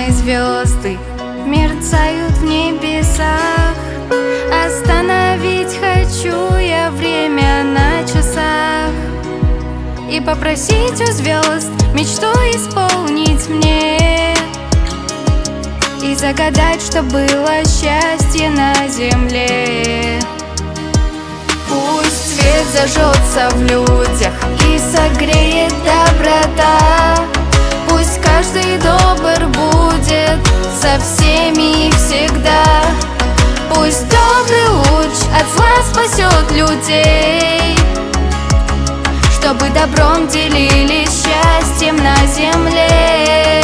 Черные звезды мерцают в небесах. Остановить хочу я время на часах и попросить у звезд мечту исполнить мне, и загадать, что было счастье на земле. Пусть свет зажжется в людях и согреет доброта. Пусть каждый добр будет со всеми и всегда. Пусть добрый луч от зла спасет людей, чтобы добром делились счастьем на земле.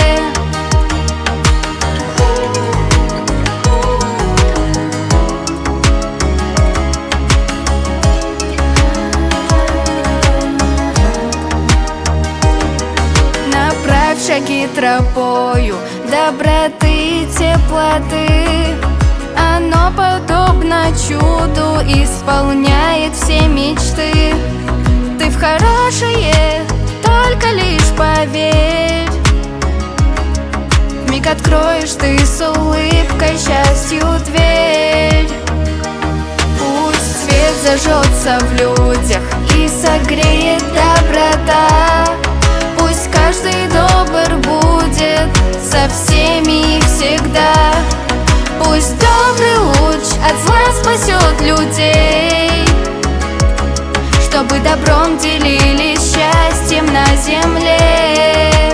Направь шаги тропою доброты и теплоты. Оно подобно чуду исполняет все мечты. Ты в хорошее только лишь поверь. Вмиг откроешь ты с улыбкой счастью дверь. Пусть свет зажжется в людях и согреет доброта. Пусть каждый добр будет со всеми и всегда. Пусть добрый луч от зла спасет людей, чтобы добром делились счастьем на земле.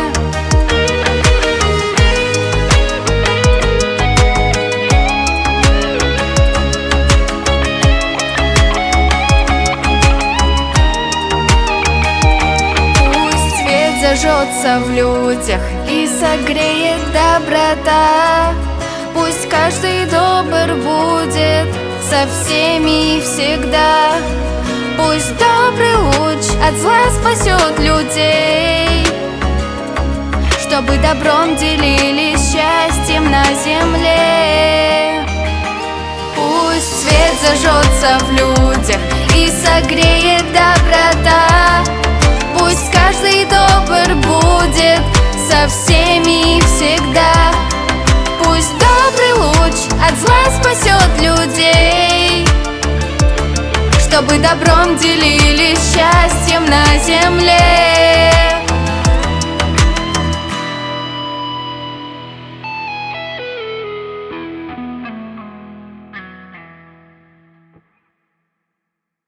Пусть свет зажжется в людях и согреет доброта. Пусть каждый добр будет со всеми и всегда. Пусть добрый луч от зла спасет людей, чтобы добром делились счастьем на земле. Пусть свет зажжется в людях и согреет доброта. Пусть каждый добр будет со всеми и всегда. Пусть добрый луч от зла спасет людей, чтобы добром делились счастьем на земле.